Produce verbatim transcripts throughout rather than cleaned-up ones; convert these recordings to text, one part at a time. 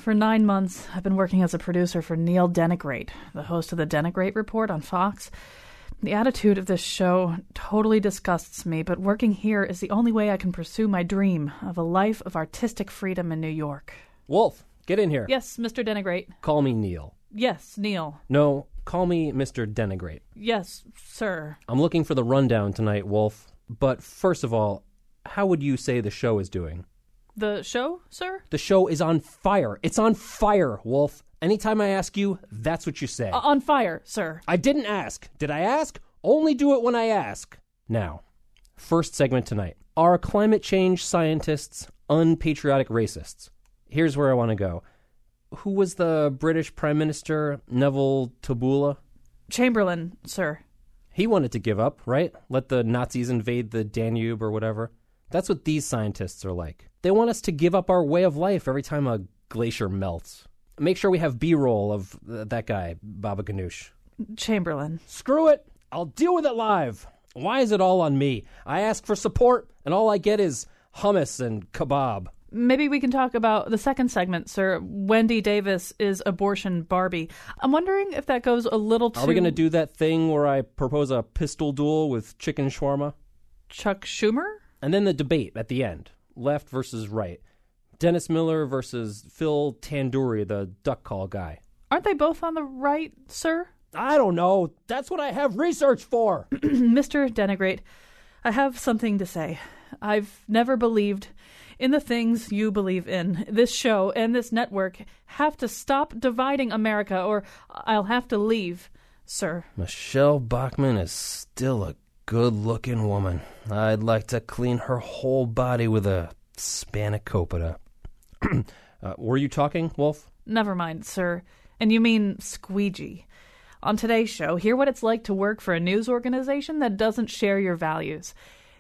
For nine months, I've been working as a producer for Neil Denigrate, the host of the Denigrate Report on Fox. The attitude of this show totally disgusts me, but working here is the only way I can pursue my dream of a life of artistic freedom in New York. Wolf, get in here. Yes, Mister Denigrate. Call me Neil. Yes, Neil. No, call me Mister Denigrate. Yes, sir. I'm looking for the rundown tonight, Wolf. But first of all, how would you say the show is doing? The show, sir? The show is on fire. It's on fire, Wolf. Anytime I ask you, that's what you say. Uh, on fire, sir. I didn't ask. Did I ask? Only do it when I ask. Now, first segment tonight. Are climate change scientists unpatriotic racists? Here's where I want to go. Who was the British Prime Minister, Neville Tabula? Chamberlain, sir. He wanted to give up, right? Let the Nazis invade the Danube or whatever. That's what these scientists are like. They want us to give up our way of life every time a glacier melts. Make sure we have B-roll of uh, that guy, Baba Ganoush. Chamberlain. Screw it. I'll deal with it live. Why is it all on me? I ask for support, and all I get is hummus and kebab. Maybe we can talk about the second segment, sir. Wendy Davis is abortion Barbie. I'm wondering if that goes a little too... Are we going to do that thing where I propose a pistol duel with chicken shawarma? Chuck Schumer? And then the debate at the end. Left versus right. Dennis Miller versus Phil Tandoori, the duck call guy. Aren't they both on the right, sir? I don't know. That's what I have research for. Mister Denigrate, I have something to say. I've never believed in the things you believe in. This show and this network have to stop dividing America, or I'll have to leave, sir. Michelle Bachmann is still a good-looking woman. I'd like to clean her whole body with a spanakopita. uh, were you talking, Wolf? Never mind, sir. And you mean squeegee. On today's show, hear what it's like to work for a news organization that doesn't share your values.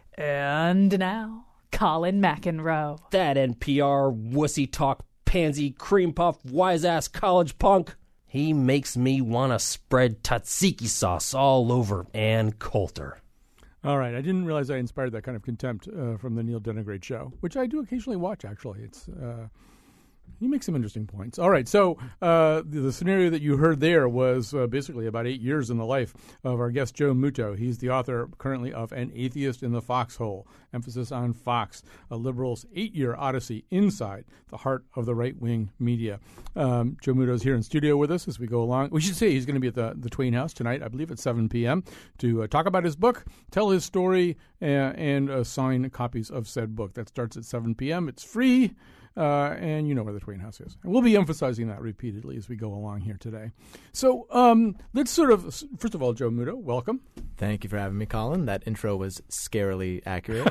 And now, Colin McEnroe. That N P R wussy talk, pansy, cream puff, wise-ass college punk. He makes me want to spread tzatziki sauce all over Ann Coulter. All right, I didn't realize I inspired that kind of contempt uh, from the Neil Denigrate show, which I do occasionally watch, actually. It's uh, he makes some interesting points. All right, so uh, the, the scenario that you heard there was uh, basically about eight years in the life of our guest, Joe Muto. He's the author currently of An Atheist in the Foxhole, emphasis on Fox, a liberal's eight-year odyssey inside the heart of the right-wing media. Um, Joe Muto's here in studio with us as we go along. We should say he's going to be at the, the Twain House tonight, I believe at seven p.m., to uh, talk about his book, tell his story, uh, and uh, sign copies of said book. That starts at seven p.m. It's free. Uh, and you know where the Twain House is. And we'll be emphasizing that repeatedly as we go along here today. So um, let's sort of, first of all, Joe Muto, welcome. Thank you for having me, Colin. That intro was scarily accurate.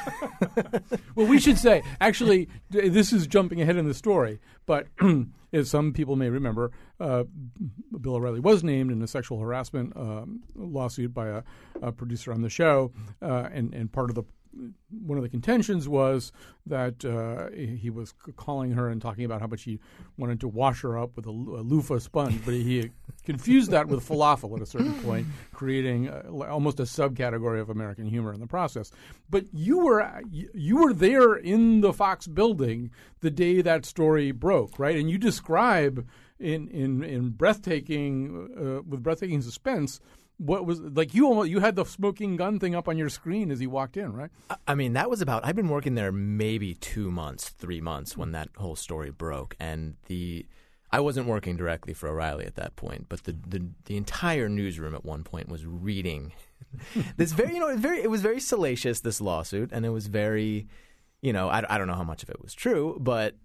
Well, we should say, actually, this is jumping ahead in the story, but as some people may remember, uh, Bill O'Reilly was named in a sexual harassment um, lawsuit by a, a producer on the show, uh, and, and part of the one of the contentions was that uh, he was calling her and talking about how much he wanted to wash her up with a, a loofah sponge, but he confused that with falafel at a certain point, creating uh, almost a subcategory of American humor in the process. But you were you were there in the Fox building the day that story broke, right? And you describe in in in breathtaking uh, with breathtaking suspense. What was like you almost, you had the smoking gun thing up on your screen as he walked in, right? I mean, that was about, I've been working there maybe two months, three months when that whole story broke. And the, I wasn't working directly for O'Reilly at that point, but the, the, the entire newsroom at one point was reading this very, you know, very, it was very salacious, this lawsuit. And it was very, you know, I, I don't know how much of it was true, but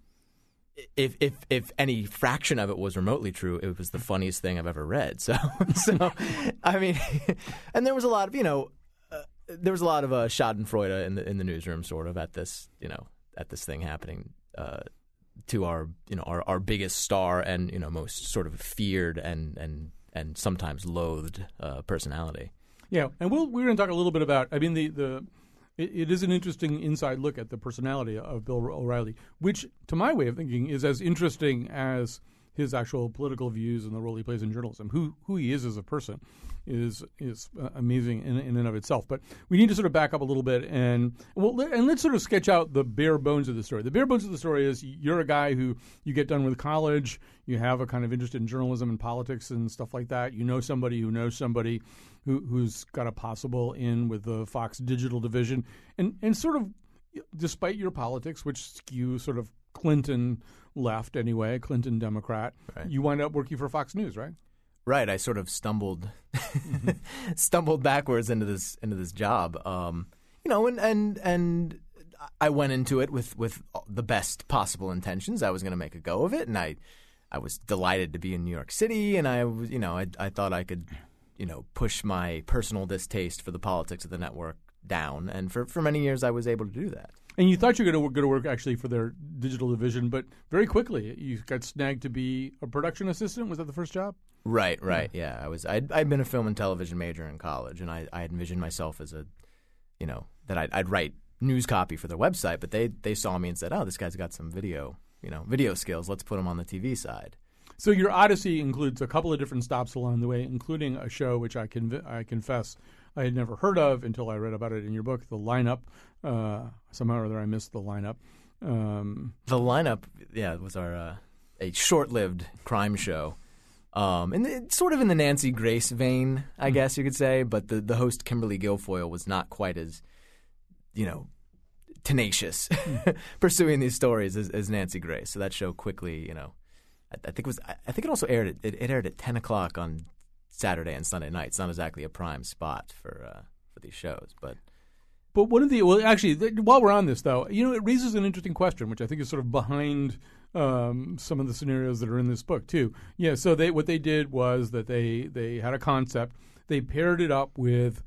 If if if any fraction of it was remotely true, it was the funniest thing I've ever read. So, so I mean, and there was a lot of you know, uh, there was a lot of uh, Schadenfreude in the in the newsroom, sort of at this you know at this thing happening uh, to our you know our, our biggest star and you know most sort of feared and and and sometimes loathed uh, personality. Yeah, and we'll we're going to talk a little bit about. I mean, the the. It is an interesting inside look at the personality of Bill O'Reilly, which, to my way of thinking, is as interesting as his actual political views and the role he plays in journalism. Who who he is as a person is is uh, amazing in, in and of itself. But we need to sort of back up a little bit and well, let, and let's sort of sketch out the bare bones of the story. The bare bones of the story is you're a guy who you get done with college, you have a kind of interest in journalism and politics and stuff like that. You know somebody who knows somebody who who's got a possible in with the Fox digital division, and and sort of despite your politics, which skew sort of Clinton left anyway, Clinton Democrat, right. You wind up working for Fox News, right? Right. I sort of stumbled mm-hmm. stumbled backwards into this into this job. Um, you know, and, and and I went into it with, with the best possible intentions. I was going to make a go of it, and I I was delighted to be in New York City, and I was, you know, I I thought I could, you know, push my personal distaste for the politics of the network down, and for, for many years I was able to do that. And you thought you were going to go to work actually for their digital division, but very quickly you got snagged to be a production assistant. Was that the first job? Right, right, yeah. yeah. I was. I'd, I'd been a film and television major in college, and I, I had envisioned myself as a, you know, that I'd, I'd write news copy for their website. But they they saw me and said, "Oh, this guy's got some video, you know, video skills. Let's put him on the T V side." So your odyssey includes a couple of different stops along the way, including a show which I conv- I confess I had never heard of until I read about it in your book, The Lineup. Uh, somehow or other I missed The Lineup. Um, the Lineup, yeah, was our uh, a short-lived crime show. Um, and it's sort of in the Nancy Grace vein, I mm-hmm. guess you could say, but the, the host, Kimberly Guilfoyle, was not quite as, you know, tenacious mm-hmm. pursuing these stories as, as Nancy Grace. So that show quickly, you know, I, I think it was. I think it also aired. At, it, it aired at ten o'clock on Saturday and Sunday night. It's not exactly a prime spot for uh, for these shows, but. But one of the well, actually, th- while we're on this, though, you know, it raises an interesting question, which I think is sort of behind um, some of the scenarios that are in this book too. Yeah, so they what they did was that they they had a concept, they paired it up with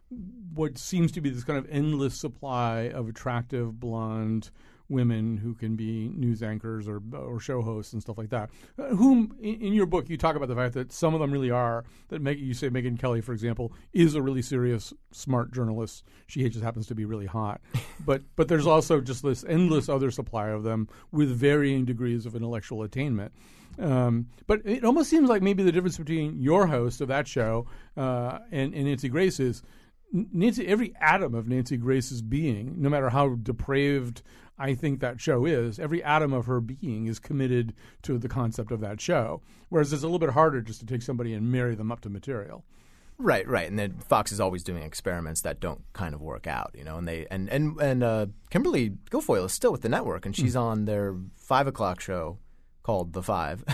what seems to be this kind of endless supply of attractive blonde women who can be news anchors or or show hosts and stuff like that. Uh, whom in, in your book you talk about the fact that some of them really are. That make you say Megyn Kelly, for example, is a really serious, smart journalist. She just happens to be really hot. But but there's also just this endless other supply of them with varying degrees of intellectual attainment. Um, but it almost seems like maybe the difference between your host of that show uh, and, and Nancy Grace is Nancy. Every atom of Nancy Grace's being, no matter how depraved I think that show is, every atom of her being is committed to the concept of that show. Whereas it's a little bit harder just to take somebody and marry them up to material. Right, right. And then Fox is always doing experiments that don't kind of work out, you know. And they and and and uh, Kimberly Guilfoyle is still with the network, and she's mm. on their five o'clock show called The Five,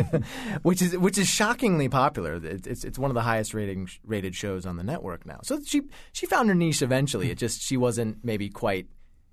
which is which is shockingly popular. It, it's it's one of the highest rating rated shows on the network now. So she she found her niche eventually. It just she wasn't maybe quite.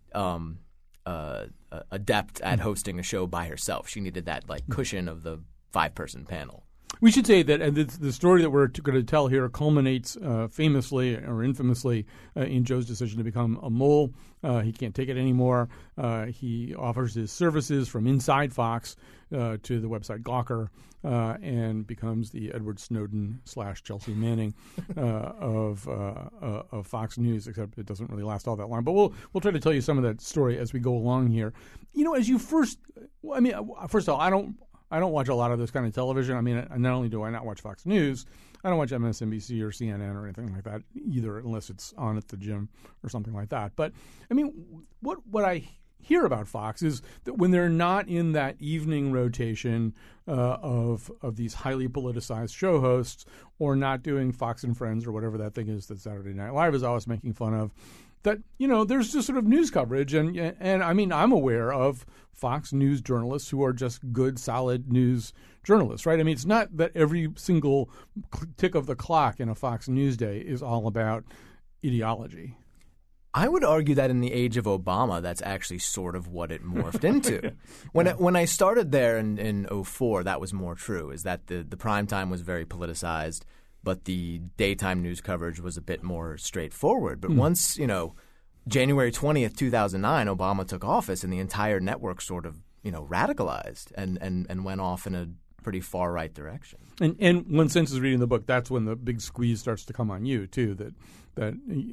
Um, Uh, adept at hosting a show by herself. She needed that like cushion of the five-person panel. We should say that, and the, the story that we're t- going to tell here culminates uh, famously or infamously uh, in Joe's decision to become a mole. Uh, he can't take it anymore. Uh, he offers his services from inside Fox uh, to the website Gawker uh, and becomes the Edward Snowden slash Chelsea Manning uh, of uh, uh, of Fox News. Except it doesn't really last all that long. But we'll we'll try to tell you some of that story as we go along here. You know, as you first, I mean, first of all, I don't. I don't watch a lot of this kind of television. I mean, not only do I not watch Fox News, I don't watch M S N B C or C N N or anything like that either, unless it's on at the gym or something like that. But, I mean, what what I hear about Fox is that when they're not in that evening rotation uh, of of these highly politicized show hosts or not doing Fox and Friends or whatever that thing is that Saturday Night Live is always making fun of, that, you know, there's just sort of news coverage. And, and I mean, I'm aware of Fox News journalists who are just good, solid news journalists, right? I mean, it's not that every single tick of the clock in a Fox News day is all about ideology. I would argue that in the age of Obama, that's actually sort of what it morphed into. When yeah. I, when I started there in, in oh four, that was more true, is that the, the prime time was very politicized, but the daytime news coverage was a bit more straightforward. But mm. once, you know, January twentieth, two thousand nine, Obama took office and the entire network sort of, you know, radicalized and, and, and went off in a pretty far right direction. And and when Sense is reading the book, that's when the big squeeze starts to come on you, too, that that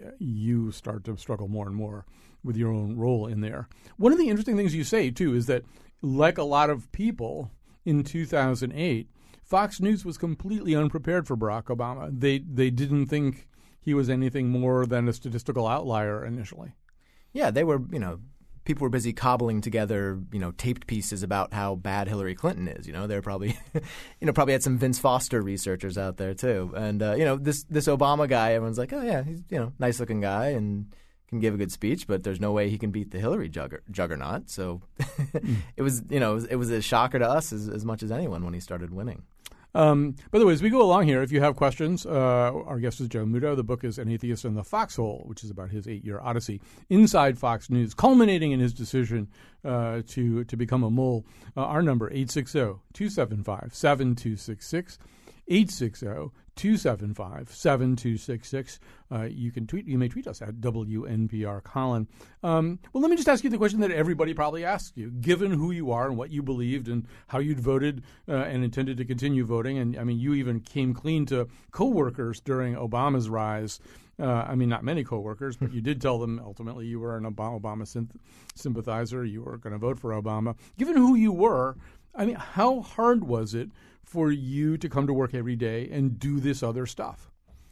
you start to struggle more and more with your own role in there. One of the interesting things you say, too, is that like a lot of people in two thousand eight, Fox News was completely unprepared for Barack Obama. They they didn't think he was anything more than a statistical outlier initially. Yeah, they were, you know, people were busy cobbling together, you know, taped pieces about how bad Hillary Clinton is. You know, they're probably, you know, probably had some Vince Foster researchers out there too. And uh, you know, this this Obama guy, everyone's like, oh yeah, he's, you know, nice looking guy and can give a good speech, but there's no way he can beat the Hillary jugger- juggernaut. So mm. it was, you know, it was, it was a shocker to us as, as much as anyone when he started winning. Um, by the way, as we go along here, if you have questions, uh, our guest is Joe Muto. The book is An Atheist in the Foxhole, which is about his eight-year odyssey inside Fox News, culminating in his decision uh, to to become a mole. Uh, our number, eight six zero, two seven five, seven two six six, eight six zero, two seven five, seven two six six. Uh, you can tweet. You may tweet us at W N P R Colin. Um, well, let me just ask you the question that everybody probably asks you. Given who you are and what you believed and how you'd voted uh, and intended to continue voting, and I mean, you even came clean to coworkers during Obama's rise. Uh, I mean, not many coworkers, but you did tell them ultimately you were an Obama, Obama synth- sympathizer. You were going to vote for Obama. Given who you were, I mean, how hard was it for you to come to work every day and do this other stuff?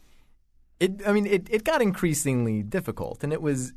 It, I mean, it, it got increasingly difficult, and it was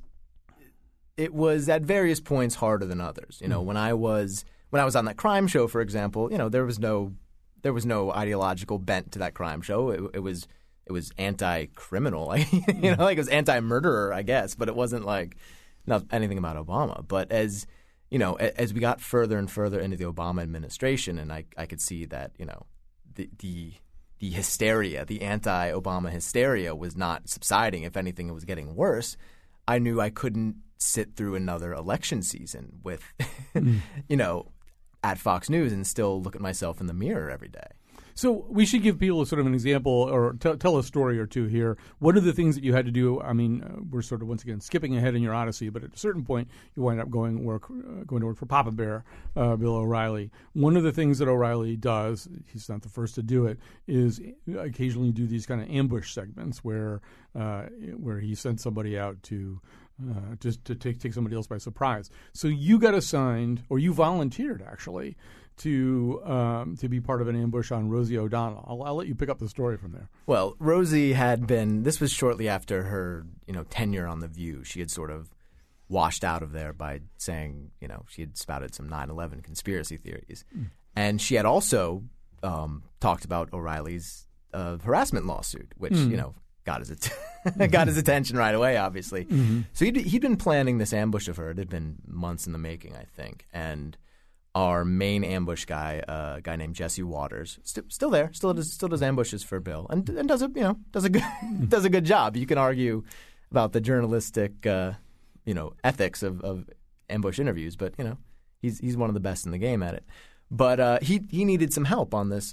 it was at various points harder than others. You know, mm. when I was when I was on that crime show, for example, you know, there was no there was no ideological bent to that crime show. It, it was it was anti-criminal, you know, like it was anti-murderer, I guess, but it wasn't like not anything about Obama. But as you know, as we got further and further into the Obama administration, and I, I could see that, you know, the, the the hysteria, the anti-Obama hysteria was not subsiding. If anything, it was getting worse. I knew I couldn't sit through another election season with, mm. you know, at Fox News and still look at myself in the mirror every day. So we should give people sort of an example or t- tell a story or two here. What are the things that you had to do? I mean, uh, we're sort of once again skipping ahead in your odyssey, but at a certain point you wind up going work uh, going to work for Papa Bear, uh, Bill O'Reilly. One of the things that O'Reilly does, he's not the first to do it, is occasionally do these kind of ambush segments where uh, where he sends somebody out to uh, just to take take somebody else by surprise. So you got assigned, or you volunteered actually, to um, to be part of an ambush on Rosie O'Donnell. I'll, I'll let you pick up the story from there. Well, Rosie had been – this was shortly after her, you know, tenure on The View. She had sort of washed out of there by saying, you know, she had spouted some nine eleven conspiracy theories. Mm. And she had also um, talked about O'Reilly's uh, harassment lawsuit, which, mm. you know, got his, att- got his attention right away, obviously. Mm-hmm. So he'd, he'd been planning this ambush of her. It had been months in the making, I think. And – our main ambush guy, uh, a guy named Jesse Waters, st- still there, still does, still does ambushes for Bill, and and does a you know does a good does a good job. You can argue about the journalistic uh, you know ethics of, of ambush interviews, but you know he's he's one of the best in the game at it. But uh, he he needed some help on this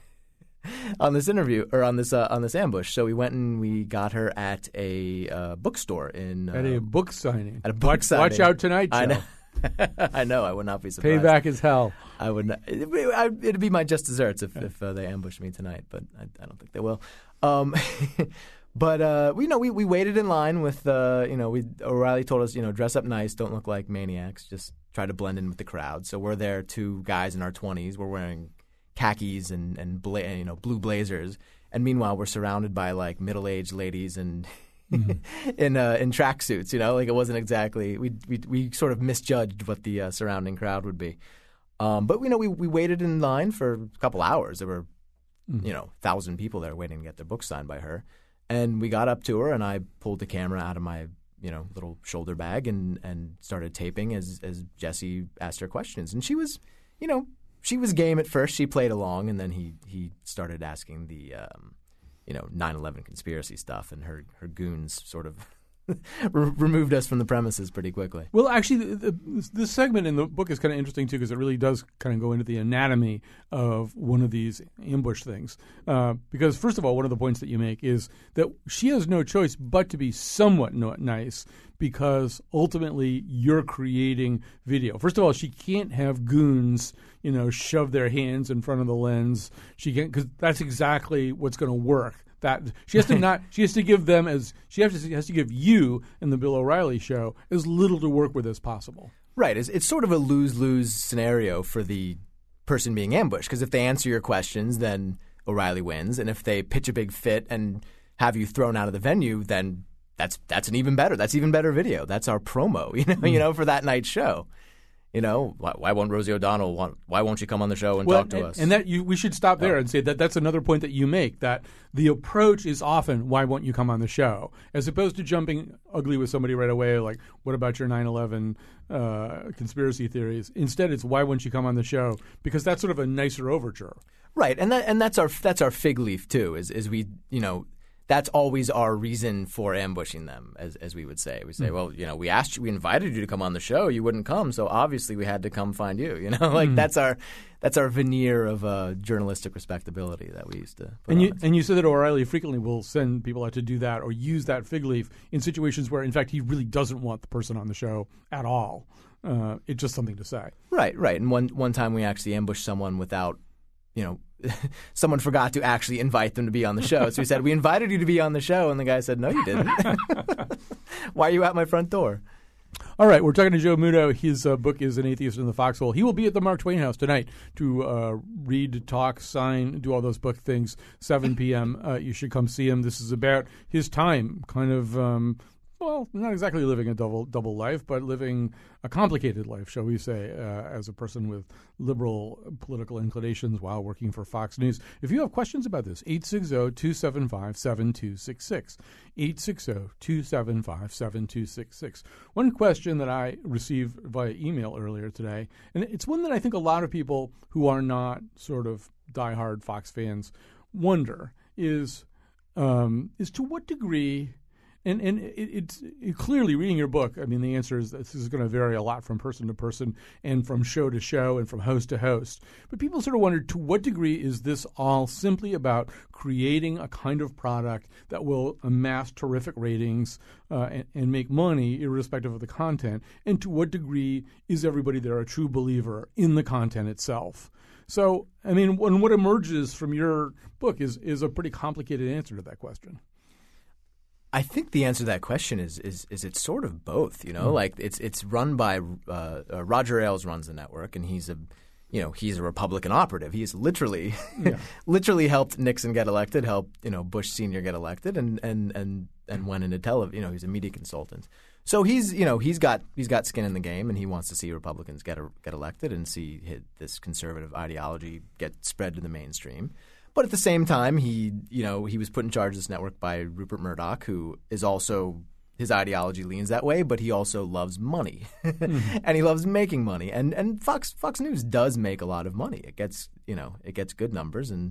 on this interview or on this uh, on this ambush, so we went and we got her at a uh, bookstore in uh, at a book signing. At a book watch, signing. Watch out tonight, Joe. I know. I know. I would not be surprised. Payback is hell. I would not. It, it, it'd be my just desserts if, yeah. if uh, they ambush me tonight, but I, I don't think they will. Um, but uh, we you know we, we waited in line with uh, you know we O'Reilly told us you know dress up nice, don't look like maniacs, just try to blend in with the crowd. So we're there, two guys in our twenties. We're wearing khakis and and bla- you know blue blazers, and meanwhile we're surrounded by like middle aged ladies and. Mm-hmm. in uh, in tracksuits, you know, like it wasn't exactly we we we sort of misjudged what the uh, surrounding crowd would be, um, but you know we we waited in line for a couple hours. There were mm-hmm. you know thousand people there waiting to get their book signed by her, and we got up to her and I pulled the camera out of my you know little shoulder bag and and started taping as as Jesse asked her questions, and she was you know she was game at first. She played along, and then he he started asking the. Um, you know, nine eleven conspiracy stuff, and her, her goons sort of re- removed us from the premises pretty quickly. Well, actually, the, the, this segment in the book is kind of interesting, too, because it really does kind of go into the anatomy of one of these ambush things. Uh, because, first of all, one of the points that you make is that she has no choice but to be somewhat no- nice because ultimately you're creating video. First of all, she can't have goons, you know, shove their hands in front of the lens. She can't, because that's exactly what's going to work. That she has to not. She has to give them as she has to has to give you in the Bill O'Reilly show as little to work with as possible. Right. It's, it's sort of a lose lose scenario for the person being ambushed. Because if they answer your questions, then O'Reilly wins. And if they pitch a big fit and have you thrown out of the venue, then that's that's an even better. That's even better video. That's our promo, you know, mm. you know, for that night's show. You know, why, why won't Rosie O'Donnell want, why won't you come on the show and well, talk to and, us? And that you, we should stop there oh. and say that that's another point that you make, that the approach is often, why won't you come on the show? As opposed to jumping ugly with somebody right away, like, what about your nine eleven uh, conspiracy theories? Instead, it's, why won't you come on the show? Because that's sort of a nicer overture. Right, and that and that's our that's our fig leaf, too, is, is we, you know, that's always our reason for ambushing them, as as we would say. We say, mm. well, you know, we asked you, we invited you to come on the show. You wouldn't come, so obviously we had to come find you. You know, like mm. that's our that's our veneer of uh, journalistic respectability that we used to put and on you it. And you said that O'Reilly frequently will send people out to do that or use that fig leaf in situations where, in fact, he really doesn't want the person on the show at all. Uh, it's just something to say. Right, right. And one one time we actually ambushed someone without, you know, someone forgot to actually invite them to be on the show. So we said, we invited you to be on the show. And the guy said, no, you didn't. Why are you at my front door? All right. We're talking to Joe Muto. His uh, book is An Atheist in the Foxhole. He will be at the Mark Twain House tonight to uh, read, talk, sign, do all those book things, seven p.m. Uh, you should come see him. This is about his time, kind of um, well, not exactly living a double double life, but living a complicated life, shall we say, uh, as a person with liberal political inclinations while working for Fox News. If you have questions about this, eight six zero, two seven five, seven two six six. eight six zero, two seven five, seven two six six. One question that I received via email earlier today, and it's one that I think a lot of people who are not sort of diehard Fox fans wonder, is um, is to what degree... And and it, it's it, clearly, reading your book, I mean, the answer is this is going to vary a lot from person to person and from show to show and from host to host. But people sort of wonder, to what degree is this all simply about creating a kind of product that will amass terrific ratings uh, and, and make money irrespective of the content? And to what degree is everybody there a true believer in the content itself? So, I mean, when what emerges from your book is is a pretty complicated answer to that question. I think the answer to that question is is is it's sort of both, you know, mm-hmm. like it's it's run by uh, uh, Roger Ailes runs the network, and he's a, you know, he's a Republican operative. He's literally, yeah. literally helped Nixon get elected, helped you know Bush Senior get elected, and and and and went into tele, you know, he's a media consultant. So he's you know he's got he's got skin in the game, and he wants to see Republicans get a, get elected and see his, this conservative ideology get spread to the mainstream. But at the same time, he, you know, he was put in charge of this network by Rupert Murdoch, who is also, his ideology leans that way, but he also loves money, mm-hmm. and he loves making money. And and Fox Fox News does make a lot of money. It gets, you know, it gets good numbers, and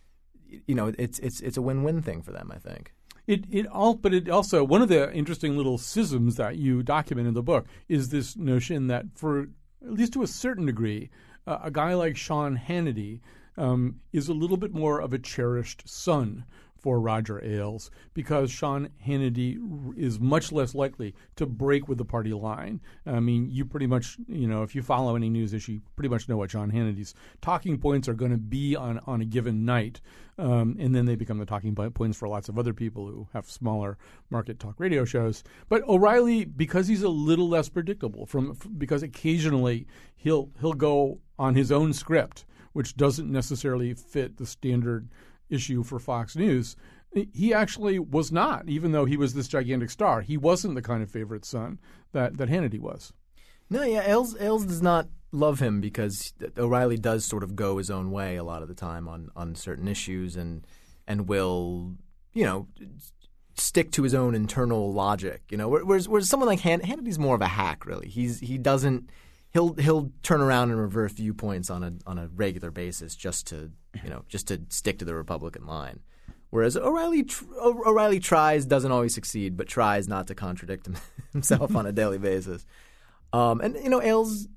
you know, it's it's it's a win-win thing for them, I think. It it all, but it also, one of the interesting little schisms that you document in the book is this notion that, for at least to a certain degree, uh, a guy like Sean Hannity Um, is a little bit more of a cherished son for Roger Ailes, because Sean Hannity is much less likely to break with the party line. I mean, you pretty much, you know, if you follow any news issue, you pretty much know what Sean Hannity's talking points are going to be on, on a given night. Um, and then they become the talking points for lots of other people who have smaller market talk radio shows. But O'Reilly, because he's a little less predictable, from because occasionally he'll he'll go on his own script, which doesn't necessarily fit the standard issue for Fox News, he actually was not, even though he was this gigantic star. He wasn't the kind of favorite son that, that Hannity was. No, yeah, Ailes, Ailes does not love him because O'Reilly does sort of go his own way a lot of the time on, on certain issues, and and will, you know, stick to his own internal logic. You know, whereas, whereas someone like Han- Hannity's more of a hack, really. He's he doesn't. He'll he'll turn around and reverse viewpoints on a on a regular basis just to you know just to stick to the Republican line, whereas O'Reilly tr- O'Reilly tries, doesn't always succeed, but tries not to contradict him, himself on a daily basis. Um, and you know Ailes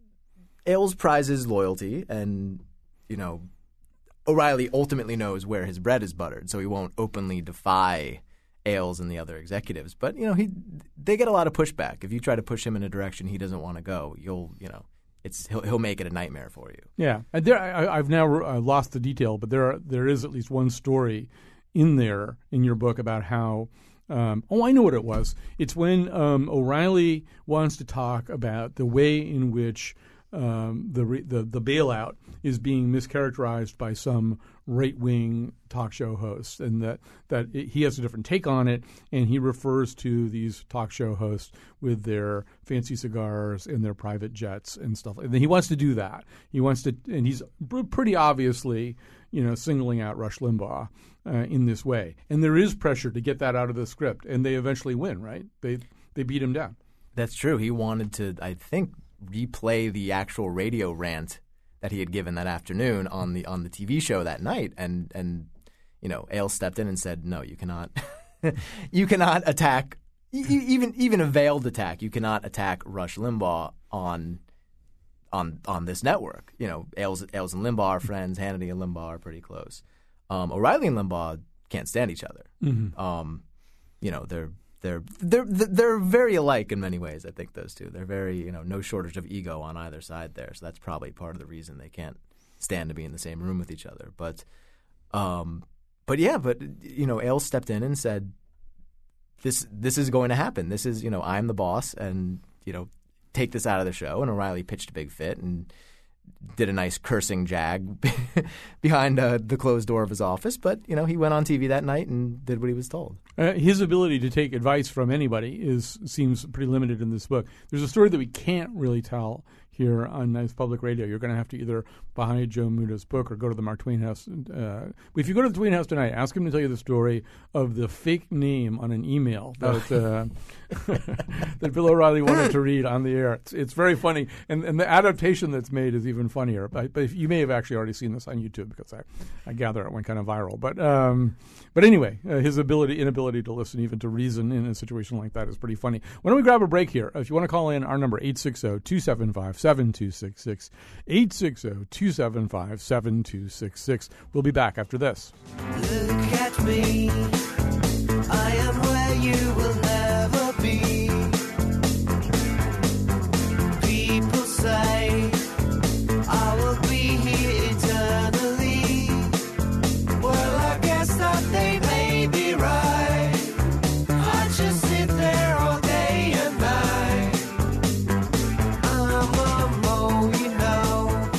Ailes prizes loyalty, and you know O'Reilly ultimately knows where his bread is buttered, so he won't openly defy Ailes and the other executives, but you know he they get a lot of pushback. If you try to push him in a direction he doesn't want to go, you'll you know it's he'll he'll make it a nightmare for you. Yeah, and there I, I've now uh, lost the detail, but there are, there is at least one story in there in your book about how um, oh I know what it was. It's when um, O'Reilly wants to talk about the way in which um, the, re- the the bailout is being mischaracterized by some right-wing talk show host, and that that it, he has a different take on it, and he refers to these talk show hosts with their fancy cigars and their private jets and stuff. And he wants to do that. He wants to, and he's pretty obviously, you know, singling out Rush Limbaugh uh, in this way. And there is pressure to get that out of the script, and they eventually win, right? They they beat him down. That's true. He wanted to, I think, replay the actual radio rant that he had given that afternoon on the on the T V show that night, and and you know, Ailes stepped in and said, "No, you cannot, you cannot attack, e- even even a veiled attack. You cannot attack Rush Limbaugh on on on this network. You know, Ailes, Ailes and Limbaugh are friends. Hannity and Limbaugh are pretty close. Um, O'Reilly and Limbaugh can't stand each other. Mm-hmm. Um, you know, they're." They're they're they're very alike in many ways. I think those two. They're very, you know, no shortage of ego on either side there. So that's probably part of the reason they can't stand to be in the same room with each other. But, um, but yeah, but you know, Ailes stepped in and said, "This this is going to happen. This is, you know, I'm the boss, and you know, take this out of the show." And O'Reilly pitched a big fit and did a nice cursing jag behind uh, the closed door of his office. But, you know, he went on T V that night and did what he was told. Uh, his ability to take advice from anybody is seems pretty limited in this book. There's a story that we can't really tell here on Nice Public Radio. You're going to have to either buy Joe Muto's book or go to the Mark Twain House. Uh, if you go to the Twain House tonight, ask him to tell you the story of the fake name on an email that uh, that Bill O'Reilly wanted to read on the air. It's, it's very funny, and, and the adaptation that's made is even funnier. But, but you may have actually already seen this on YouTube because I, I gather it went kind of viral. But um, but anyway, uh, his ability inability to listen, even to reason in a situation like that, is pretty funny. Why don't we grab a break here? If you want to call in, our number eight six zero, two seven five, seven two six six, eight six zero, two seven five, seven two six six. We'll be back after this. Look at me, I am where you will never be. People say I will be here eternally. Well, I guess that they may be right. I just sit there all day and night. I'm a mole, you know.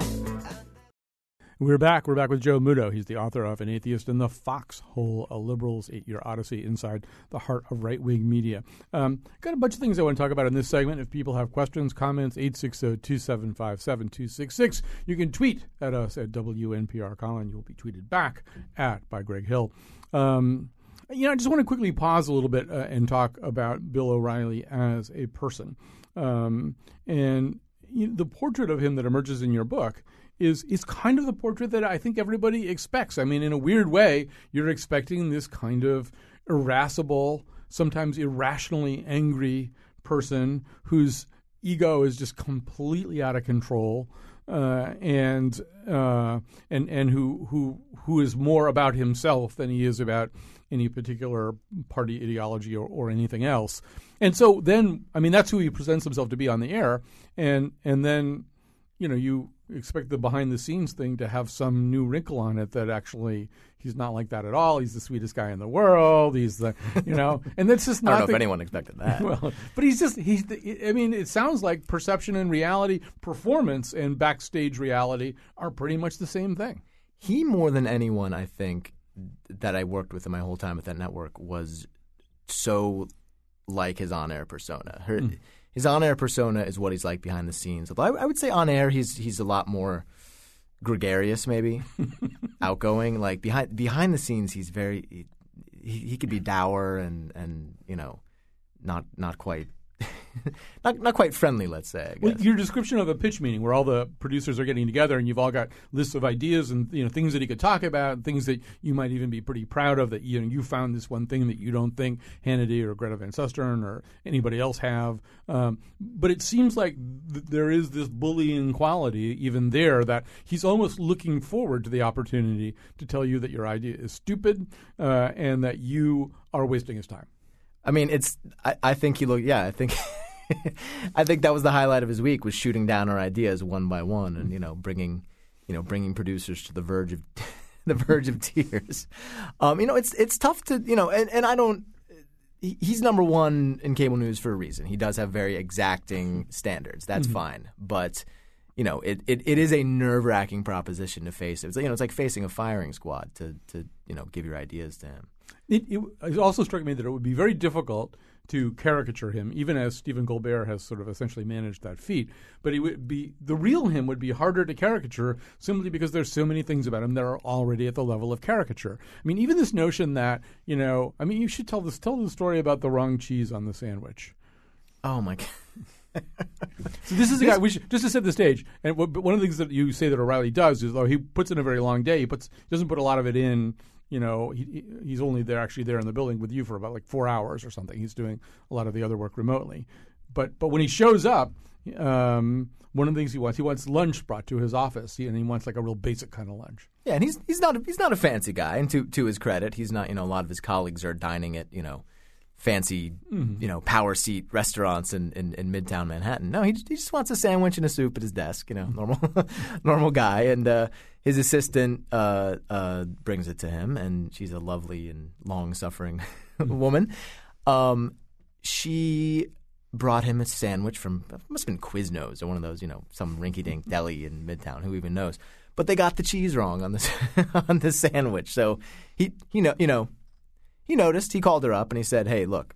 We're back. We're back with Joe Muto. He's the author of An Atheist in the Foxhole, a liberal's eight-year odyssey inside the heart of right-wing media. Um, got a bunch of things I want to talk about in this segment. If people have questions, comments, eight six zero, two seven five, seven two six six. You can tweet at us at W N P R Colin. You'll be tweeted back at by Greg Hill. Um, you know, I just want to quickly pause a little bit uh, and talk about Bill O'Reilly as a person. Um, and you know, the portrait of him that emerges in your book is is kind of the portrait that I think everybody expects. I mean, in a weird way, you're expecting this kind of irascible, sometimes irrationally angry person whose ego is just completely out of control, uh, and uh, and and who who who is more about himself than he is about any particular party ideology or, or anything else. And so then, I mean, that's who he presents himself to be on the air, and and then, you know, you expect the behind-the-scenes thing to have some new wrinkle on it that actually he's not like that at all. He's the sweetest guy in the world. He's the, you know, and that's just not. I don't know the, if anyone expected that. Well, but he's just, he's, the, I mean, it sounds like perception and reality, performance and backstage reality are pretty much the same thing. He, more than anyone, I think, that I worked with in my whole time at that network was so like his on-air persona. Her, mm. His on-air persona is what he's like behind the scenes. Although I, I would say on-air he's he's a lot more gregarious, maybe, outgoing. Like behind behind the scenes, he's very he, he could be dour and, and you know not not quite not not quite friendly, let's say. I guess. Well, your description of a pitch meeting where all the producers are getting together and you've all got lists of ideas and you know things that he could talk about, things that you might even be pretty proud of, that you know you found this one thing that you don't think Hannity or Greta Van Susteren or anybody else have. Um, but it seems like th- there is this bullying quality even there, that he's almost looking forward to the opportunity to tell you that your idea is stupid uh, and that you are wasting his time. I mean, it's. I, I think he looked. Yeah, I think. I think that was the highlight of his week, was shooting down our ideas one by one, and you know, bringing, you know, bringing producers to the verge of, the verge of tears. Um, you know, it's it's tough to you know, and, and I don't. He, he's number one in cable news for a reason. He does have very exacting standards. That's mm-hmm. fine, but you know, it, it, it is a nerve-wracking proposition to face. It's, you know, it's like facing a firing squad to, to you know, give your ideas to him. It, it, it also struck me that it would be very difficult to caricature him, even as Stephen Colbert has sort of essentially managed that feat. But he would be the real him would be harder to caricature simply because there's so many things about him that are already at the level of caricature. I mean, even this notion that, you know, I mean, you should tell this tell the story about the wrong cheese on the sandwich. Oh my God. So this is the guy. We should, just to set the stage. And w- one of the things that you say that O'Reilly does is, though he puts in a very long day, he puts he doesn't put a lot of it in. You know, he, he's only there actually there in the building with you for about like four hours or something. He's doing a lot of the other work remotely. But but when he shows up, um, one of the things he wants he wants lunch brought to his office, he, and he wants like a real basic kind of lunch. Yeah, and he's he's not a, he's not a fancy guy. And to to his credit, he's not. You know, a lot of his colleagues are dining at you know. fancy, mm-hmm. you know, power seat restaurants in, in, in Midtown Manhattan. No, he he just wants a sandwich and a soup at his desk. You know, normal normal guy. And uh, his assistant uh, uh, brings it to him, and she's a lovely and long-suffering woman. Um, she brought him a sandwich from it must have been Quiznos or one of those, you know, some rinky-dink deli in Midtown. Who even knows? But they got the cheese wrong on the on the sandwich. So he, you know, you know. He noticed, he called her up, and he said, hey, look,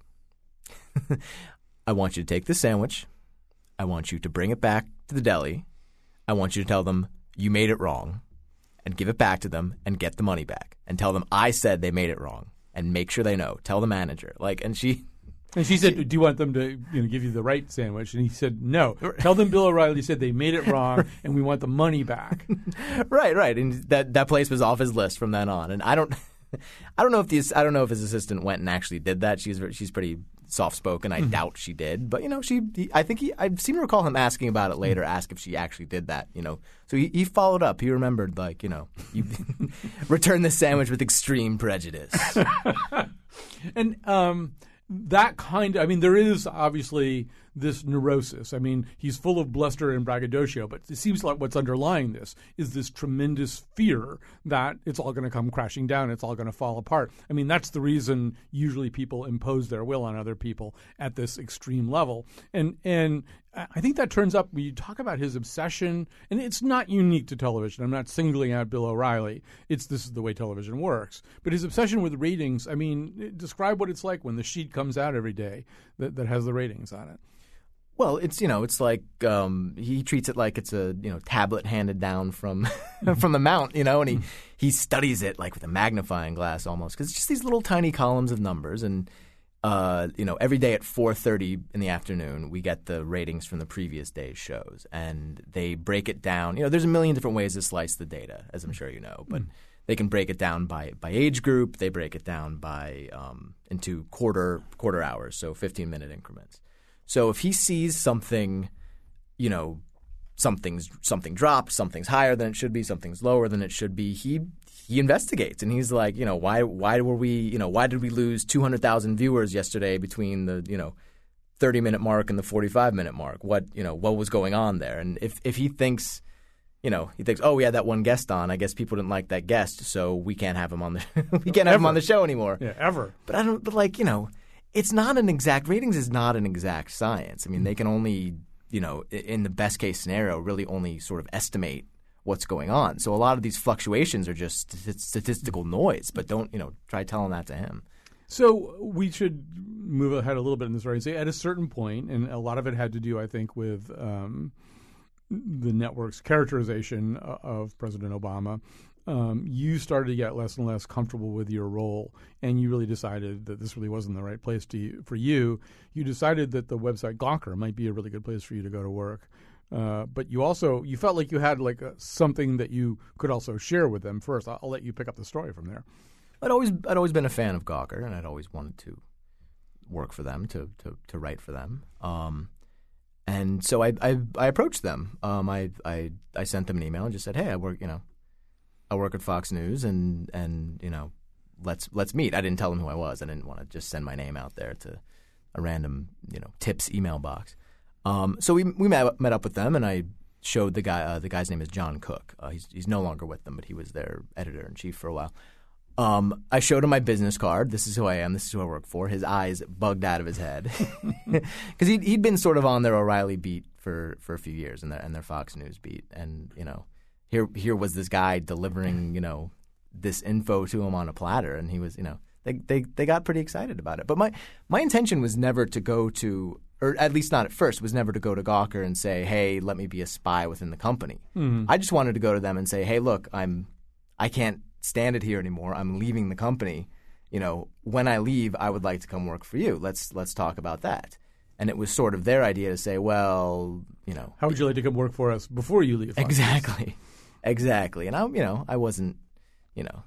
I want you to take this sandwich. I want you to bring it back to the deli. I want you to tell them you made it wrong and give it back to them and get the money back and tell them I said they made it wrong and make sure they know. Tell the manager. Like, and she... And she said, do you want them to you know, give you the right sandwich? And he said, no. Tell them Bill O'Reilly said they made it wrong and we want the money back. Right, right. And that, that place was off his list from then on. And I don't... I don't know if the I don't know if his assistant went and actually did that. She's she's pretty soft spoken. I mm-hmm. doubt she did, but you know she. He, I think he. I seem to recall him asking about it later. Ask if she actually did that. You know, so he, he followed up. He remembered, like you know, you returned the sandwich with extreme prejudice. And um, that kind of. I mean, there is obviously this neurosis. I mean, he's full of bluster and braggadocio, but it seems like what's underlying this is this tremendous fear that it's all going to come crashing down, it's all going to fall apart. I mean, that's the reason usually people impose their will on other people at this extreme level. And and I think that turns up when you talk about his obsession, and it's not unique to television. I'm not singling out Bill O'Reilly. It's this is the way television works. But his obsession with ratings, I mean, describe what it's like when the sheet comes out every day that, that has the ratings on it. Well, it's you know, it's like um, he treats it like it's a you know tablet handed down from from the mount, you know, and he, he studies it like with a magnifying glass almost because it's just these little tiny columns of numbers, and uh, you know, every day at four thirty in the afternoon we get the ratings from the previous day's shows, and they break it down. You know, there's a million different ways to slice the data, as I'm sure you know, but. Mm. They can break it down by, by age group. They break it down by um, into quarter quarter hours, so fifteen minute increments. So if he sees something, you know, something's something dropped, something's higher than it should be, something's lower than it should be, he he investigates and he's like, you know, why why were we, you know, why did we lose two hundred thousand viewers yesterday between the, you know, thirty minute mark and the forty-five minute mark? What, you know, what was going on there? And if if he thinks, you know, he thinks, oh, we had that one guest on. I guess people didn't like that guest, so we can't have him on the we can't have him on the show anymore. Yeah, ever. But I don't. But like, you know. It's not an exact – ratings is not an exact science. I mean, they can only, you know, in the best case scenario, really only sort of estimate what's going on. So a lot of these fluctuations are just statistical noise, but don't, you know, try telling that to him. So we should move ahead a little bit in this story and say at a certain point, and a lot of it had to do, I think, with um, the network's characterization of President Obama, Um, you started to get less and less comfortable with your role, and you really decided that this really wasn't the right place to you, for you. You decided that the website Gawker might be a really good place for you to go to work. Uh, but you also you felt like you had like a, something that you could also share with them first. I'll, I'll let you pick up the story from there. I'd always I'd always been a fan of Gawker, and I'd always wanted to work for them, to to, to write for them. Um, and so I I, I approached them. Um, I, I I sent them an email and just said, hey, I work you know. I work at Fox News, and, and you know, let's let's meet. I didn't tell them who I was. I didn't want to just send my name out there to a random, you know, tips email box. Um, so we we met, met up with them, and I showed the guy. Uh, the guy's name is John Cook. Uh, he's he's no longer with them, but he was their editor in chief for a while. Um, I showed him my business card. This is who I am. This is who I work for. His eyes bugged out of his head because he'd, he'd been sort of on their O'Reilly beat for, for a few years in their and their Fox News beat, and you know, here here was this guy delivering you know this info to him on a platter, and he was you know they they they got pretty excited about it. But my my intention was never to go to, or at least not at first, was never to go to Gawker and say, hey, let me be a spy within the company. Mm-hmm. I just wanted to go to them and say, hey, look, I'm I can't stand it here anymore. I'm leaving the company. You know, when I leave, I would like to come work for you. Let's let's talk about that. And it was sort of their idea to say, well, you know, how would you like to come work for us before you leave? Exactly, exactly. And I, you know, I wasn't, you know,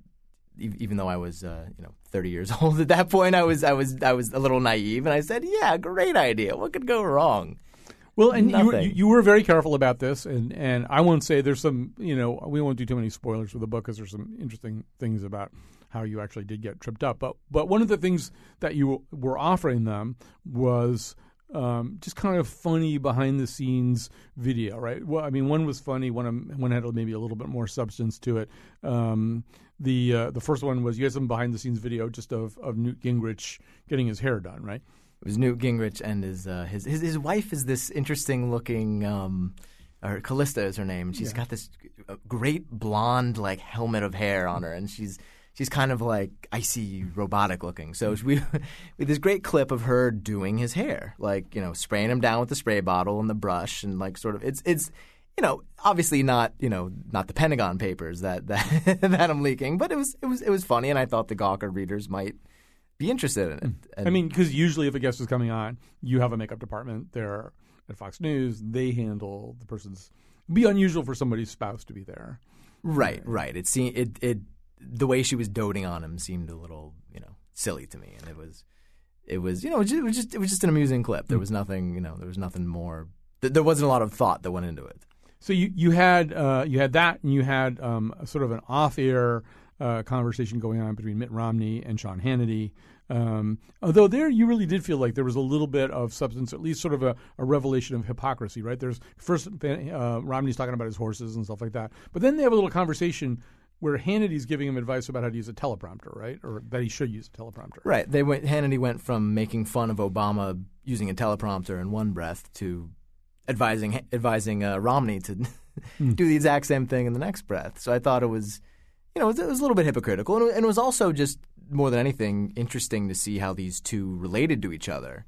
e- even though I was, uh, you know, thirty years old at that point, I was, I was, I was a little naive, and I said, yeah, great idea. What could go wrong? Well, and you were, Nothing. you were very careful about this, and, and I won't say there's some, you know, we won't do too many spoilers for the book because there's some interesting things about how you actually did get tripped up. But but one of the things that you were offering them was um, just kind of funny behind-the-scenes video, right? Well, I mean, one was funny, one one had maybe a little bit more substance to it. Um, the uh, the first one was you had some behind-the-scenes video just of, of Newt Gingrich getting his hair done, right? It was Newt Gingrich and his uh, his, his his wife is this interesting looking, um, or Callista is her name. She's yeah. got this great blonde like helmet of hair on her, and she's she's kind of like icy robotic looking. So we we had this great clip of her doing his hair, like you know spraying him down with the spray bottle and the brush, and like sort of it's it's you know obviously not you know not the Pentagon Papers that that that I'm leaking, but it was it was it was funny, and I thought the Gawker readers might be interested in it. And I mean, because usually if a guest is coming on, you have a makeup department there at Fox News. They handle the person's. It'd be unusual for somebody's spouse to be there. Right, right. It seemed it it the way she was doting on him seemed a little you know silly to me, and it was it was you know it was just it was just an amusing clip. There was nothing you know there was nothing more. Th- there wasn't a lot of thought that went into it. So you you had uh, you had that, and you had um, a sort of an off-air uh, conversation going on between Mitt Romney and Sean Hannity. Um, although there you really did feel like there was a little bit of substance, at least sort of a, a revelation of hypocrisy, right? There's first uh, Romney's talking about his horses and stuff like that, but then they have a little conversation where Hannity's giving him advice about how to use a teleprompter, right? Or that he should use a teleprompter. Right. They went. Hannity went from making fun of Obama using a teleprompter in one breath to advising advising uh, Romney to mm. do the exact same thing in the next breath. So I thought it was, you know, it was a little bit hypocritical, and it was also just more than anything interesting to see how these two related to each other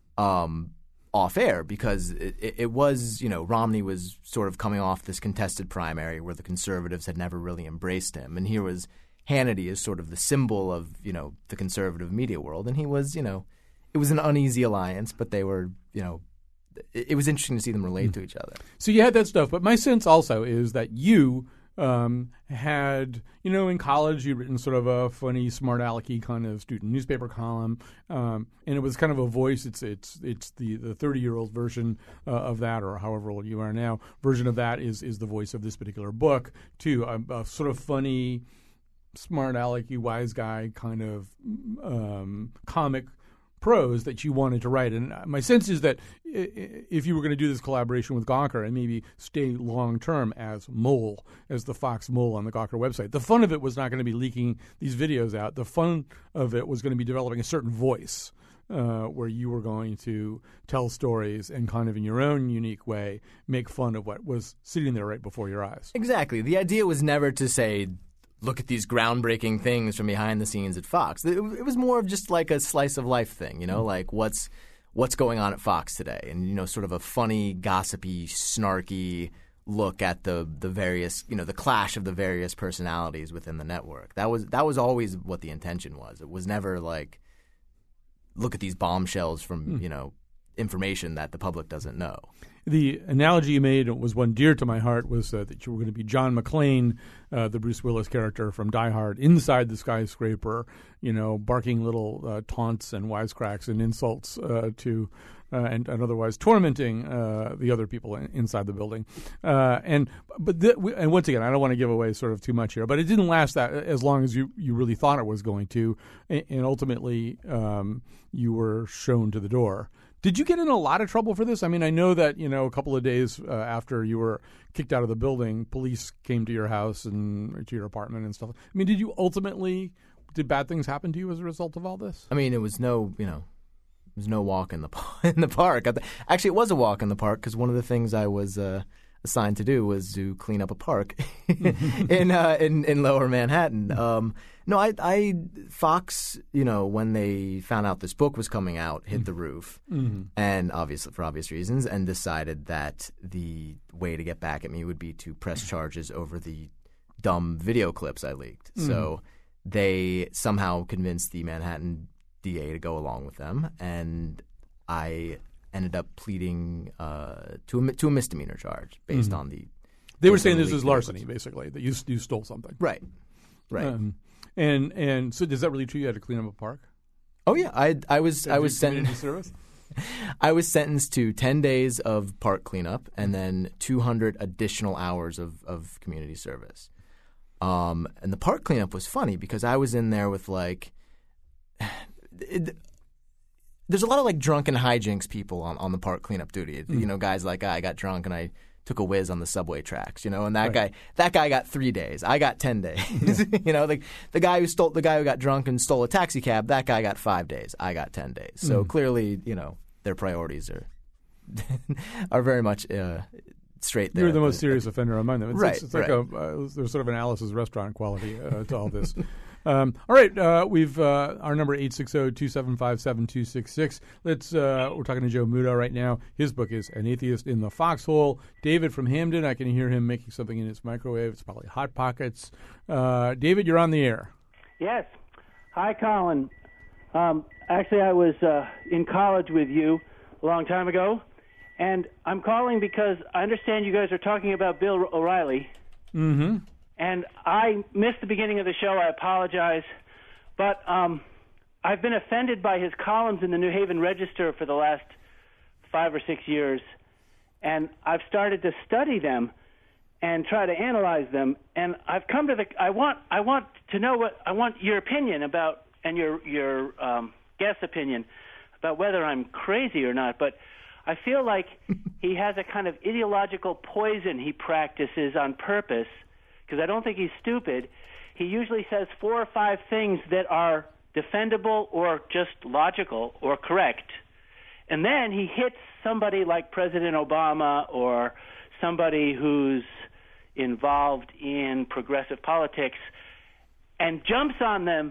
um, off air, because it, it was, you know, Romney was sort of coming off this contested primary where the conservatives had never really embraced him, and here was Hannity as sort of the symbol of, you know, the conservative media world, and he was, you know, it was an uneasy alliance, but they were, you know, it, it was interesting to see them relate mm. to each other. So you had that stuff, but my sense also is that you Um, had, you know, in college you'd written sort of a funny, smart alecky kind of student newspaper column, um, and it was kind of a voice. It's it's it's the the thirty-year-old version uh, of that, or however old you are now, version of that is is the voice of this particular book, too. A, a sort of funny, smart alecky, wise guy kind of um, comic prose that you wanted to write. And my sense is that if you were going to do this collaboration with Gawker and maybe stay long-term as Mole, as the Fox Mole on the Gawker website, the fun of it was not going to be leaking these videos out. The fun of it was going to be developing a certain voice uh, where you were going to tell stories and kind of in your own unique way make fun of what was sitting there right before your eyes. Exactly. The idea was never to say, look at these groundbreaking things from behind the scenes at Fox. It, it was more of just like a slice of life thing, you know, mm-hmm. like what's what's going on at Fox today, and you know, sort of a funny, gossipy, snarky look at the the various, you know, the clash of the various personalities within the network. That was that was always what the intention was. It was never like, look at these bombshells from mm. you know, information that the public doesn't know. The analogy you made was one dear to my heart, was uh, that you were going to be John McClane, uh, the Bruce Willis character from Die Hard, inside the skyscraper, you know, barking little uh, taunts and wisecracks and insults uh, to uh, and, and otherwise tormenting uh, the other people in, inside the building. Uh, and but th- and once again, I don't want to give away sort of too much here, but it didn't last that as long as you, you really thought it was going to, and, and ultimately um, you were shown to the door. Did you get in a lot of trouble for this? I mean, I know that, you know, a couple of days uh, after you were kicked out of the building, police came to your house and to your apartment and stuff. I mean, did you ultimately, did bad things happen to you as a result of all this? I mean, it was no, you know, was no walk in the in the park. Actually, it was a walk in the park because one of the things I was uh, assigned to do was to clean up a park in, uh, in in Lower Manhattan. Um, no, I, I Fox, you know, when they found out this book was coming out, hit the roof, Mm-hmm. and obviously for obvious reasons, and decided that the way to get back at me would be to press charges over the dumb video clips I leaked. Mm-hmm. So they somehow convinced the Manhattan D A to go along with them, and I ended up pleading uh, to a, to a misdemeanor charge based Mm-hmm. on the. They were based on saying the this leaked is video larceny, clips. basically, that you you stole something. Right, right. Um, and and so, is that really true? You had to clean up a park? Oh yeah, I I was I Did was you community sentenced. service. I was sentenced to ten days of park cleanup and then two hundred additional hours of, of community service. Um, and the park cleanup was funny because I was in there with like it, there's a lot of like drunken hijinks people on, on the park cleanup duty. Mm. You know, guys like I got drunk and I took a whiz on the subway tracks, you know, and that Right. guy that guy got three days. I got ten days. you know, the the guy who stole the guy who got drunk and stole a taxi cab, that guy got five days. I got ten days. So Mm. clearly, you know, their priorities are are very much uh, straight there. You're the most But- serious offender among them. It's, Right, it's, it's like right. a uh, there's sort of an Alice's restaurant quality uh, to all this. Um, all right, uh, we've uh, our number eight six zero, two seven five, seven two six six. Let's uh, we're talking to Joe Muda right now. His book is An Atheist in the Foxhole. David from Hamden, I can hear him making something in his microwave. It's probably Hot Pockets. Uh, David, you're on the air. Yes. Hi, Colin. Um, actually, I was uh, in college with you a long time ago, and I'm calling because I understand you guys are talking about Bill O'Reilly. Mm-hmm. And I missed the beginning of the show. I apologize. But um, I've been offended by his columns in the New Haven Register for the last five or six years. And I've started to study them and try to analyze them. And I've come to the I want I want to know what I want your opinion about and your your um, guest opinion about whether I'm crazy or not. But I feel like he has a kind of ideological poison he practices on purpose. Because I don't think he's stupid. He usually says four or five things that are defendable or just logical or correct. And then he hits somebody like President Obama or somebody who's involved in progressive politics and jumps on them.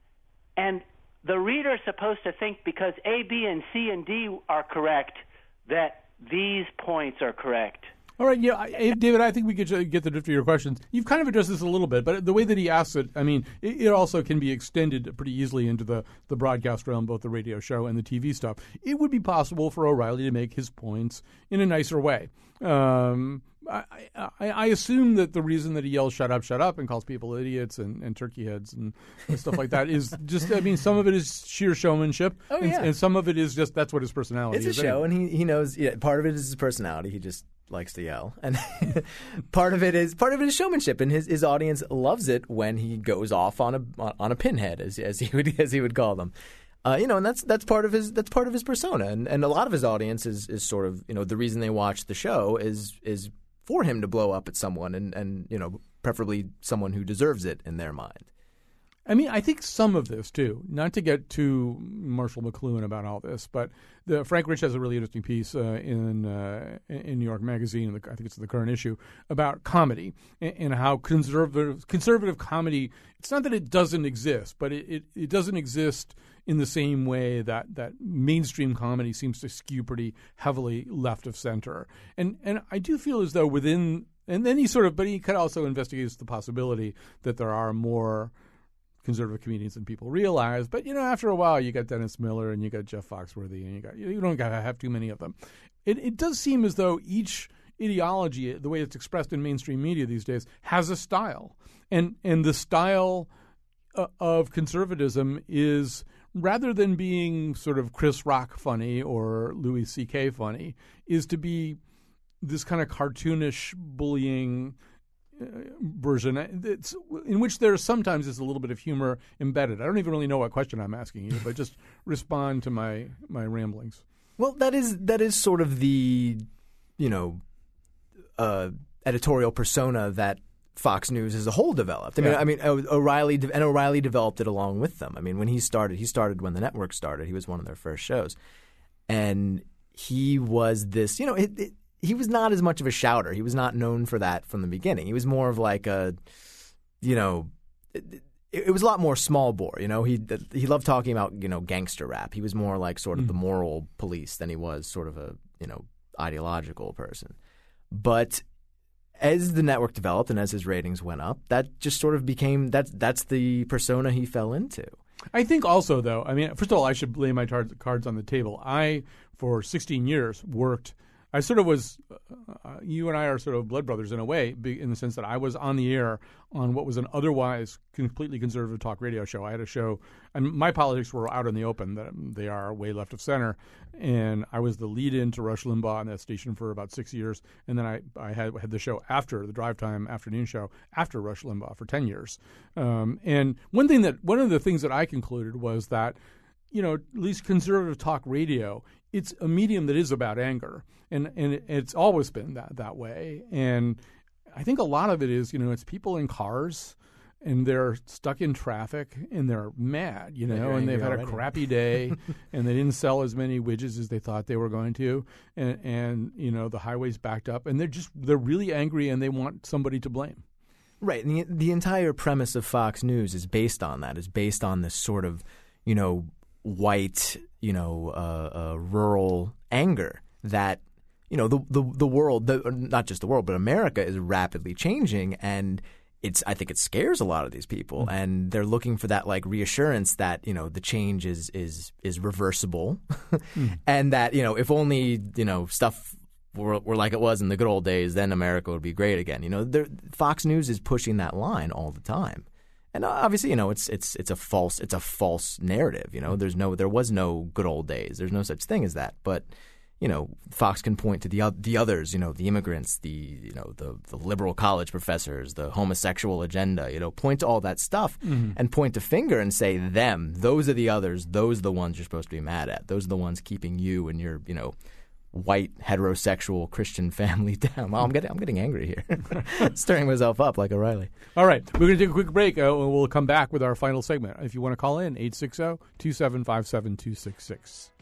And the reader's supposed to think because A, B, and C, and D are correct that these points are correct. All right, yeah, I, David, I think we could get the drift of your questions. You've kind of addressed this a little bit, but the way that he asks it, I mean, it, it also can be extended pretty easily into the, the broadcast realm, both the radio show and the T V stuff. It would be possible for O'Reilly to make his points in a nicer way. Um, I, I, I assume that the reason that he yells "shut up, shut up" and calls people idiots and, and turkey heads and, and stuff like that is just, I mean, some of it is sheer showmanship, Oh, and, yeah. and some of it is just that's what his personality It's a is. show, anyway. and he, he knows. Yeah, part of it is his personality. He just likes to yell, and part of it is part of it is showmanship, and his, his audience loves it when he goes off on a on a pinhead, as as he would as he would call them. Uh, you know, and that's that's part of his that's part of his persona, and, and a lot of his audience is, is sort of, you know, the reason they watch the show is is for him to blow up at someone, and, and you know, preferably someone who deserves it in their mind. I mean, I think some of this, too, not to get too Marshall McLuhan about all this, but the, Frank Rich has a really interesting piece uh, in uh, in New York Magazine, I think it's the current issue, about comedy and, and how conservative conservative comedy, it's not that it doesn't exist, but it, it, it doesn't exist in the same way that, that mainstream comedy seems to skew pretty heavily left of center. And and I do feel as though within, and then he sort of, but he could also investigates the possibility that there are more conservative comedians than people realize. But, you know, after a while, you got Dennis Miller and you got Jeff Foxworthy, and you got you don't got to have too many of them. It, it does seem as though each ideology, the way it's expressed in mainstream media these days, has a style. And, and the style uh, of conservatism is, rather than being sort of Chris Rock funny or Louis C K funny, is to be this kind of cartoonish, bullying uh, version it's, in which there sometimes is a little bit of humor embedded. I don't even really know what question I'm asking you, but just respond to my, my ramblings. Well, that is that is sort of the, you know, uh, editorial persona that Fox News as a whole developed. I mean, Yeah. I mean, O- O'Reilly de- and O'Reilly developed it along with them. I mean, when he started, he started when the network started. He was one of their first shows, and he was this. You know, it, it, he was not as much of a shouter. He was not known for that from the beginning. He was more of like a, you know. It, It was a lot more small bore, you know. He he loved talking about, you know, gangster rap. He was more like sort of the moral police than he was sort of a, you know, ideological person. But as the network developed and as his ratings went up, that just sort of became that's that's the persona he fell into. I think also, though, I mean, first of all, I should lay my tar- cards on the table. I, for sixteen years, worked. I sort of was, uh, you and I are sort of blood brothers in a way, be- in the sense that I was on the air on what was an otherwise completely conservative talk radio show. I had a show, and my politics were out in the open, that they are way left of center, and I was the lead-in to Rush Limbaugh on that station for about six years, and then I, I had, had the show after, the drive time afternoon show, after Rush Limbaugh for ten years. Um, and one thing that, one of the things that I concluded was that, you know, at least conservative talk radio, it's a medium that is about anger, and and it's always been that that way. And I think a lot of it is, you know, it's people in cars, and they're stuck in traffic, and they're mad, you know, They're and they've angry had a already. crappy day, and they didn't sell as many widgets as they thought they were going to, and and you know, the highway's backed up, and they're just they're really angry, and they want somebody to blame. Right. And the, the entire premise of Fox News is based on that, is based on this sort of, you know, white, you know, uh, uh, rural anger that, you know, the the, the world, the, not just the world, but America is rapidly changing, and it's I think it scares a lot of these people, mm-hmm. and they're looking for that like reassurance that, you know, the change is is is reversible, mm-hmm. and that, you know, if only, you know, stuff were, were like it was in the good old days, then America would be great again. You know, Fox News is pushing that line all the time. And obviously, you know, it's it's it's a false it's a false narrative. You know, there's no there was no good old days. There's no such thing as that. But, you know, Fox can point to the the others. You know, the immigrants, the you know the the liberal college professors, the homosexual agenda. You know, point to all that stuff mm-hmm. and point a finger and say them. Those are the others. Those are the ones you're supposed to be mad at. Those are the ones keeping you and your you know white heterosexual Christian family down. Well, I'm getting I'm getting angry here, stirring myself up like O'Reilly. All right, we're going to take a quick break, uh, and we'll come back with our final segment. If you want to call in, eight six zero, two seven five, seven two six six.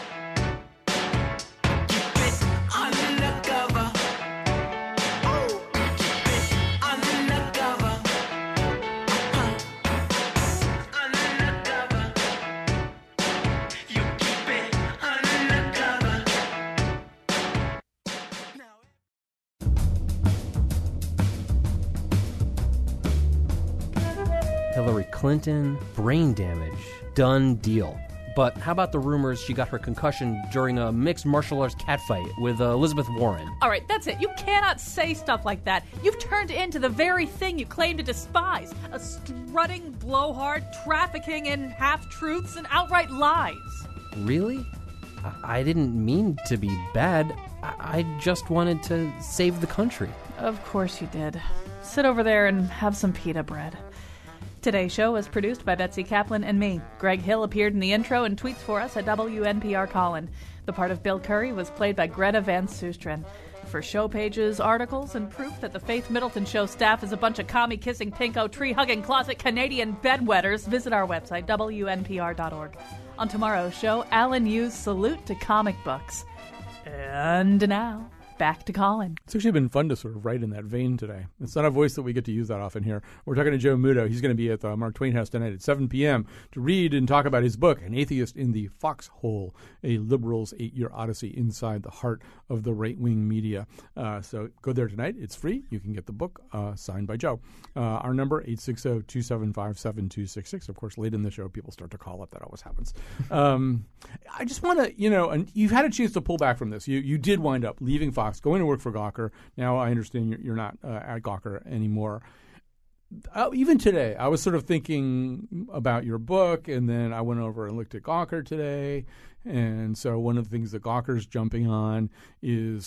Hillary Clinton, brain damage, done deal. But how about the rumors she got her concussion during a mixed martial arts catfight with uh, Elizabeth Warren? All right, that's it. You cannot say stuff like that. You've turned into the very thing you claim to despise. A strutting blowhard, trafficking in half-truths and outright lies. Really? I, I didn't mean to be bad. I-, I just wanted to save the country. Of course you did. Sit over there and have some pita bread. Today's show was produced by Betsy Kaplan and me. Greg Hill appeared in the intro and tweets for us at W N P R Colin. The part of Bill Curry was played by Greta Van Susteren. For show pages, articles, and proof that the Faith Middleton Show staff is a bunch of commie-kissing, pinko, tree-hugging, closet Canadian bedwetters, visit our website, W N P R dot org. On tomorrow's show, Alan Yu's salute to comic books. And now, back to Colin. It's actually been fun to sort of write in that vein today. It's not a voice that we get to use that often here. We're talking to Joe Muto. He's going to be at the Mark Twain House tonight at seven p.m. to read and talk about his book, An Atheist in the Foxhole, a liberal's eight-year odyssey inside the heart of the right-wing media. Uh, so go there tonight. It's free. You can get the book uh, signed by Joe. Uh, our number, eight six zero, two seven five, seven two six six. Of course, late in the show, people start to call up. That always happens. um, I just want to, you know, and you've had a chance to pull back from this. You, you did wind up leaving Fox, going to work for Gawker. Now I understand you're, you're not uh, at Gawker anymore. Uh, even today, I was sort of thinking about your book, and then I went over and looked at Gawker today. And so one of the things that Gawker's jumping on is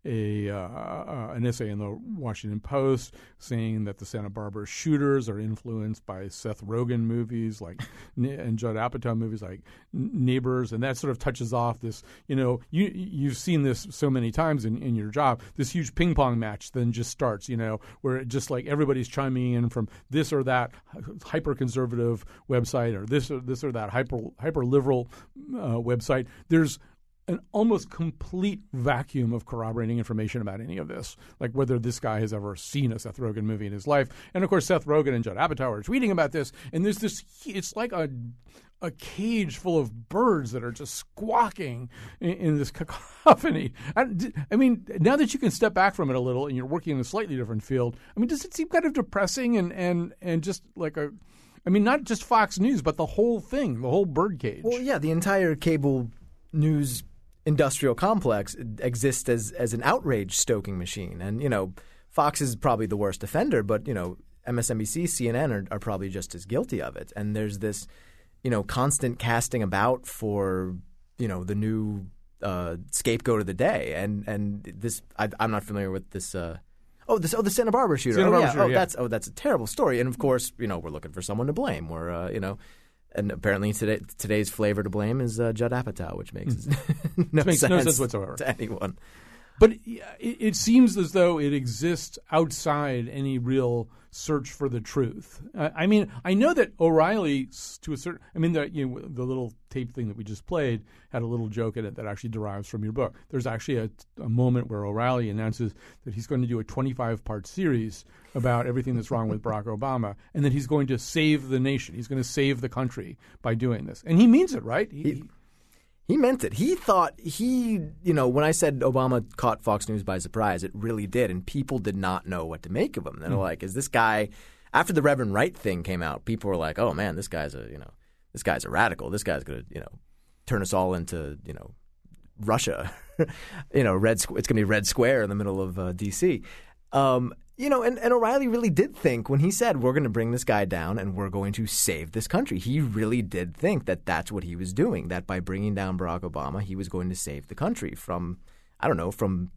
a uh, uh, an essay in the Washington Post saying that the Santa Barbara shooters are influenced by Seth Rogen movies like and Judd Apatow movies like Neighbors, and that sort of touches off this. You know, you you've seen this so many times in, in your job. This huge ping pong match then just starts. You know, where it just like everybody's chiming in from this or that hyper conservative website or this or this or that hyper hyper liberal uh, website. There's an almost complete vacuum of corroborating information about any of this, like whether this guy has ever seen a Seth Rogen movie in his life. And of course, Seth Rogen and Judd Apatow are tweeting about this, and there's this. It's like a a cage full of birds that are just squawking in, in this cacophony. I, I mean, now that you can step back from it a little and you're working in a slightly different field, I mean, does it seem kind of depressing and and and just like a I mean, not just Fox News, but the whole thing, the whole birdcage. Well, yeah, the entire cable news industrial complex exists as as an outrage stoking machine. And, you know, Fox is probably the worst offender, but, you know, M S N B C, C N N are, are probably just as guilty of it. And there's this, you know, constant casting about for, you know, the new uh, scapegoat of the day. And and this I, I'm not familiar with this uh, Oh, this oh the Santa Barbara shooter. Santa oh, Barbara yeah. shooter, oh, yeah. that's oh that's a terrible story. And of course, you know, we're looking for someone to blame. We're uh, you know, and apparently today today's flavor to blame is uh, Judd Apatow, which makes Mm. no, makes sense no sense whatsoever to anyone. But it, it seems as though it exists outside any real search for the truth. Uh, I mean, I know that O'Reilly, to a certain, I mean, the, you know, the little tape thing that we just played had a little joke in it that actually derives from your book. There's actually a, a moment where O'Reilly announces that he's going to do a twenty-five part series about everything that's wrong with Barack Obama, and that he's going to save the nation. He's going to save the country by doing this. And he means it, right? He, He, He meant it. He thought he, you know, when I said Obama caught Fox News by surprise, it really did. And people did not know what to make of him. They're mm. like, is this guy, after the Reverend Wright thing came out, people were like, oh, man, this guy's a, you know, this guy's a radical. This guy's going to, you know, turn us all into, you know, Russia. you know, red. It's going to be Red Square in the middle of uh, D C Um You know, and, and O'Reilly really did think when he said, we're going to bring this guy down and we're going to save this country, he really did think that that's what he was doing, that by bringing down Barack Obama, he was going to save the country from, I don't know, from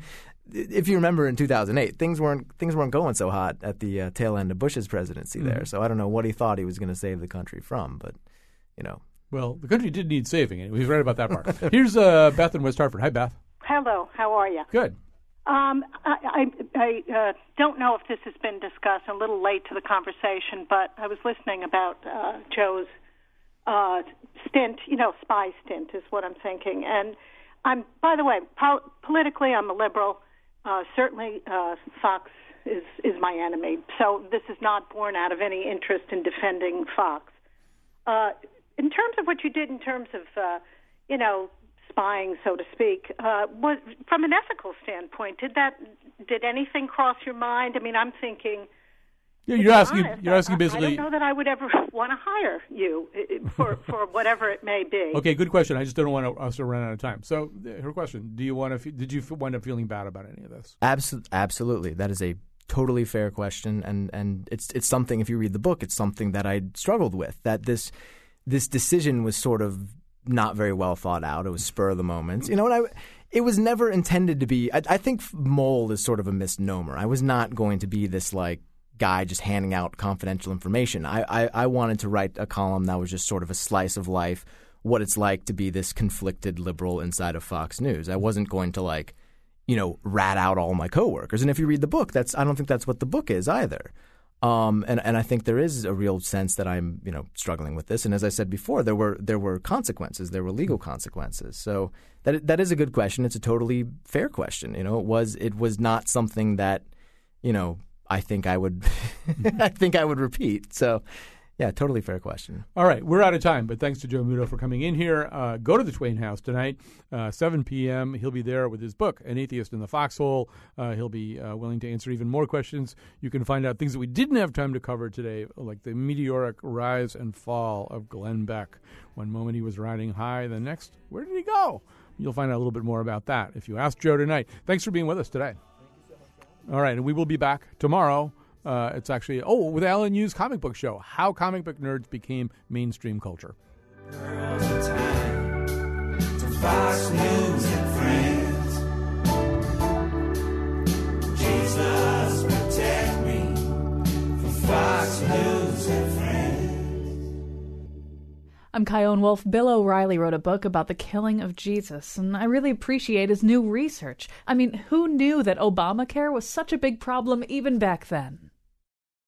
– if you remember in two thousand eight, things weren't things weren't going so hot at the uh, tail end of Bush's presidency mm-hmm. there. So I don't know what he thought he was going to save the country from, but, you know. Well, the country did need saving. We've read about that part. Here's uh, Beth in West Hartford. Hi, Beth. Hello. How are you? Good. Um, I, I, I uh, don't know if this has been discussed. I'm a little late to the conversation, but I was listening about uh, Joe's uh, stint, you know, spy stint is what I'm thinking. And I'm, by the way, pol- politically, I'm a liberal. Uh, certainly, uh, Fox is, is my enemy. So this is not born out of any interest in defending Fox. Uh, in terms of what you did in terms of, uh, you know, spying, so to speak, uh, was from an ethical standpoint. Did that? Did anything cross your mind? I mean, I'm thinking. Yeah, you're asking. Honest, you're asking I, basically. I don't know that I would ever want to hire you for for whatever it may be. Okay, good question. I just don't want us to run out of time. So, her question: Do you want to? Did you wind up feeling bad about any of this? Absol- absolutely, that is a totally fair question, and and it's it's something. If you read the book, it's something that I struggled with. That this this decision was sort of not very well thought out. It was spur of the moment. You know, and I, it was never intended to be. I, I think mole is sort of a misnomer. I was not going to be this like guy just handing out confidential information. I, I, I wanted to write a column that was just sort of a slice of life, what it's like to be this conflicted liberal inside of Fox News. I wasn't going to like, you know, rat out all my coworkers. And if you read the book, that's I don't think that's what the book is either. Um, and, and I think there is a real sense that I'm, you know, struggling with this. And as I said before, there were there were consequences. There were legal consequences. So that that is a good question. It's a totally fair question. You know, it was it was not something that, you know, I think I would I think I would repeat. So, yeah, totally fair question. All right, we're out of time, but thanks to Joe Muto for coming in here. Uh, go to the Twain House tonight, uh, seven p.m. He'll be there with his book, An Atheist in the Foxhole. Uh, he'll be uh, willing to answer even more questions. You can find out things that we didn't have time to cover today, like the meteoric rise and fall of Glenn Beck. One moment he was riding high, the next, where did he go? You'll find out a little bit more about that if you ask Joe tonight. Thanks for being with us today. All right, and we will be back tomorrow. Uh, it's actually, oh, with Alan Yu's comic book show, How Comic Book Nerds Became Mainstream Culture. Girls are tied to Fox News and Friends. just lose a friend. I'm Kyone Wolf. Bill O'Reilly wrote a book about the killing of Jesus, and I really appreciate his new research. I mean, who knew that Obamacare was such a big problem even back then?